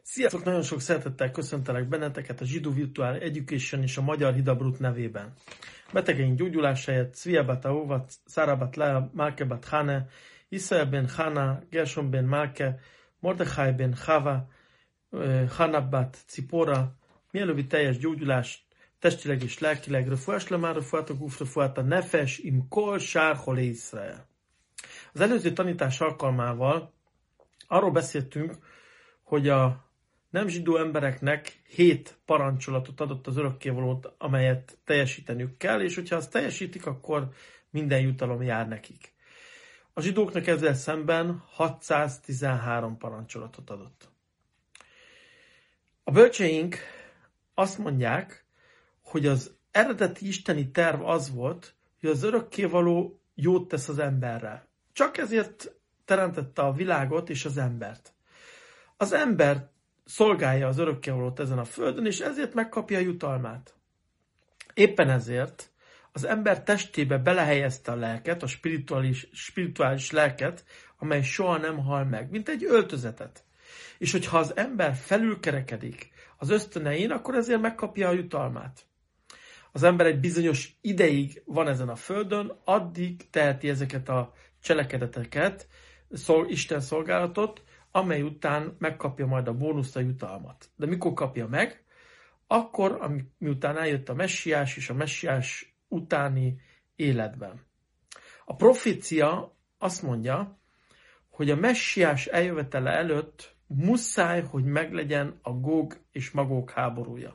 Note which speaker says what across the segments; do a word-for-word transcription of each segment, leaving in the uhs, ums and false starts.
Speaker 1: Sziasztok! Nagyon sok szeretettel köszöntelek benneteket a Zsidó Virtual Education és a Magyar Hidabrut nevében. Betegeink gyógyulásáért Cviabat Ahovat, Szárabat Lea, Malkebat Hane, Israel ben Hana, Gershon ben Malke, Mordechai ben Chava, Hanabat Cipora, mielőbbi teljes gyógyulás, testileg és lelkileg, refuás lemár, refuát a guf, refuát a nefes, im kol sár holé Israel. Az előző tanítás alkalmával arról beszéltünk, hogy a nem zsidó embereknek hét parancsolatot adott az örökkévalót, amelyet teljesíteniük kell, és hogyha azt teljesítik, akkor minden jutalom jár nekik. A zsidóknak ezzel szemben hatszáztizenhárom parancsolatot adott. A bölcseink azt mondják, hogy az eredeti isteni terv az volt, hogy az örökkévaló jót tesz az emberrel. Csak ezért teremtette a világot és az embert. Az ember szolgálja az örökkévalót ezen a földön, és ezért megkapja a jutalmát. Éppen ezért az ember testébe belehelyezte a lelket, a spirituális, spirituális lelket, amely soha nem hal meg, mint egy öltözetet. És hogyha az ember felülkerekedik az ösztönein, akkor ezért megkapja a jutalmát. Az ember egy bizonyos ideig van ezen a földön, addig teheti ezeket a cselekedeteket, szol, Isten szolgálatot, amely után megkapja majd a bónuszt, a jutalmat. De mikor kapja meg? Akkor, miután eljött a messiás és a messiás utáni életben. A profécia azt mondja, hogy a messiás eljövetele előtt muszáj, hogy meglegyen a Góg és Magóg háborúja.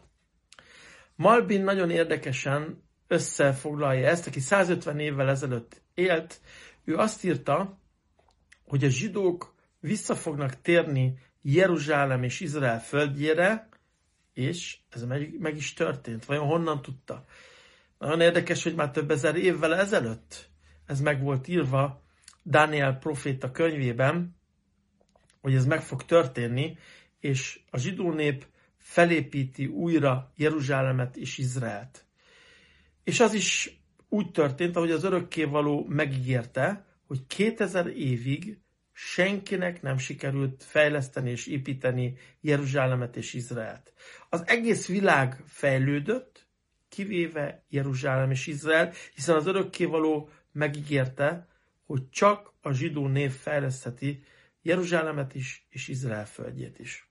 Speaker 1: Malbin nagyon érdekesen összefoglalja ezt, aki százötven évvel ezelőtt élt. Ő azt írta, hogy a zsidók vissza fognak térni Jeruzsálem és Izrael földjére, és ez meg, meg is történt. Vajon honnan tudta? Nagyon érdekes, hogy már több ezer évvel ezelőtt ez meg volt írva Dániel proféta könyvében, hogy ez meg fog történni, és a zsidó nép felépíti újra Jeruzsálemet és Izraelt. És az is úgy történt, ahogy az örökkévaló megígérte, hogy kétezer évig senkinek nem sikerült fejleszteni és építeni Jeruzsálemet és Izraelt. Az egész világ fejlődött, kivéve Jeruzsálem és Izrael, hiszen az örökkévaló megígérte, hogy csak a zsidó név fejlesztheti Jeruzsálemet is és Izrael földjét is.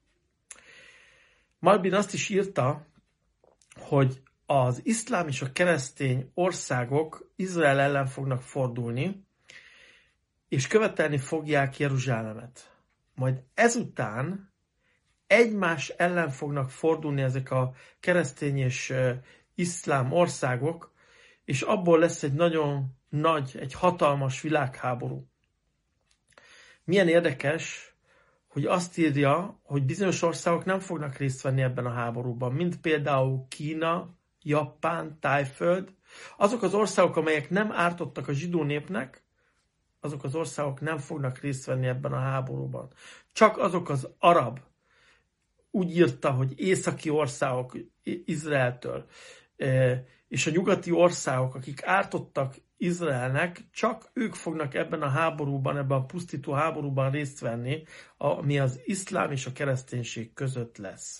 Speaker 1: Malbin azt is írta, hogy az iszlám és a keresztény országok Izrael ellen fognak fordulni, és követelni fogják Jeruzsálemet. Majd ezután egymás ellen fognak fordulni ezek a keresztény és iszlám országok, és abból lesz egy nagyon nagy, egy hatalmas világháború. Milyen érdekes, hogy azt írja, hogy bizonyos országok nem fognak részt venni ebben a háborúban, mint például Kína, Japán, Tájföld. Azok az országok, amelyek nem ártottak a zsidó népnek, azok az országok nem fognak részt venni ebben a háborúban. Csak azok az arab, úgy írta, hogy északi országok Izraeltől, és a nyugati országok, akik ártottak Izraelnek, csak ők fognak ebben a háborúban, ebben a pusztító háborúban részt venni, ami az iszlám és a kereszténység között lesz.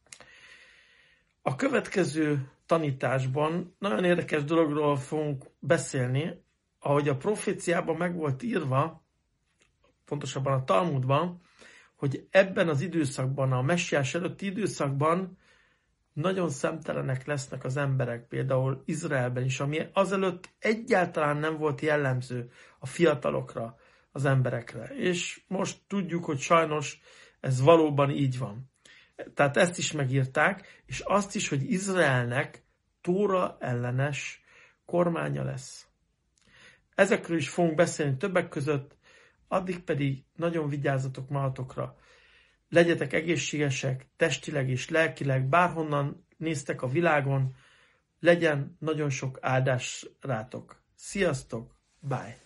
Speaker 1: A következő tanításban nagyon érdekes dologról fogunk beszélni, ahogy a proféciában meg volt írva, pontosabban a Talmudban, hogy ebben az időszakban, a messiás előtti időszakban nagyon szemtelenek lesznek az emberek, például Izraelben is, ami azelőtt egyáltalán nem volt jellemző a fiatalokra, az emberekre. És most tudjuk, hogy sajnos ez valóban így van. Tehát ezt is megírták, és azt is, hogy Izraelnek Tóra ellenes kormánya lesz. Ezekről is fogunk beszélni többek között, addig pedig nagyon vigyázzatok magatokra. Legyetek egészségesek, testileg és lelkileg, bárhonnan néztek a világon, legyen nagyon sok áldás rátok. Sziasztok, bye!